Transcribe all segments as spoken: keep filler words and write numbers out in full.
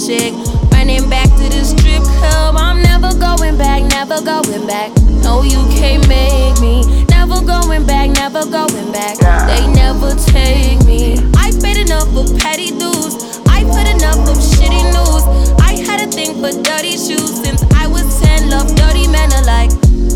chick. Running back to the strip club. I'm never going back, never going back. No, you can't make me. Never going back, never going back. They never take me. I paid enough for petty dues. I put enough of shitty news. I had a thing for dirty shoes since I was ten. Love dirty men alike.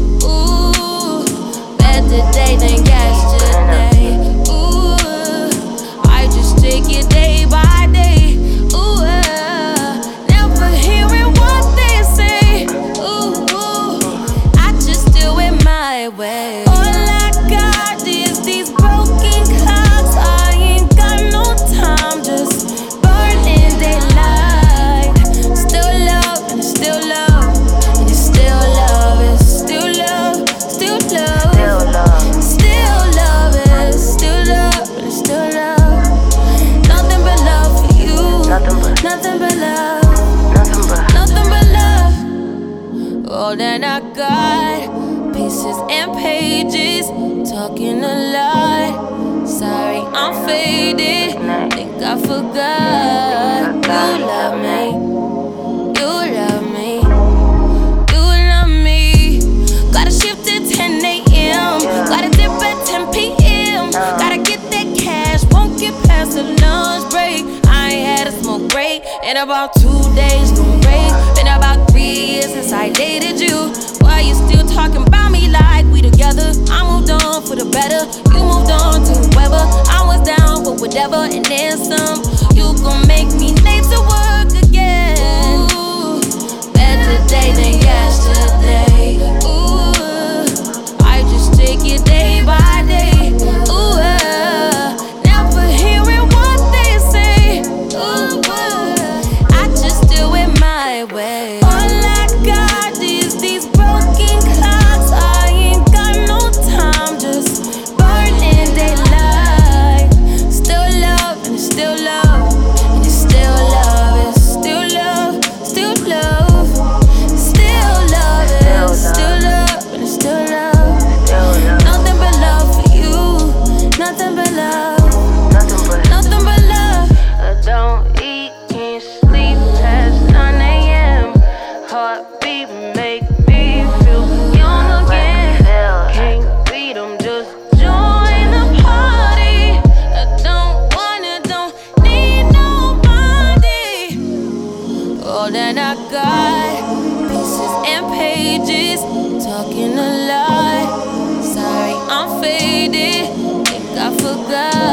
Ooh, better day than yesterday. Ooh, I just take it day by day. Ooh, never hearing what they say. Ooh, I just do it my way. All I got is these broken clouds. I ain't got no time, just burning daylight. Still love and still love, and it's still love, it's still love, still love, still love, it's still love, and it's still love. Nothing but love for you, nothing but love, nothing but love. All that I got, pieces and pages, talking a lot. Sorry, I'm faded. Think I forgot. You love me, you love me, you love me. Gotta shift at ten a m, gotta dip at ten p m Gotta get that cash, won't get past the lunch break. I ain't had a smoke break in about two days, no break. Been about three years since I dated you. Why you still talking about me like we together? I moved on for the better, you moved on to whoever. I was down for whatever and then some. You gon' make me late to work again. Ooh, better day than yesterday. Ooh, I just take it day by day. Ooh, never hearing what they say. Ooh, I just do it my way. All I got is these broken clouds. I ain't got no time, just burning daylight. Still love and it's still love, and it's still love, it's still love, still love, still love, it's still love, and it's still love. Nothing but love for you, nothing but love, nothing but love. I don't eat, can't sleep past nine a m Heartbeat make me feel young again. Can't beat 'em, just join the party. I don't wanna, don't need nobody. All that I got, pieces and pages, talking a lot. Sorry, I'm faded. Think I forgot.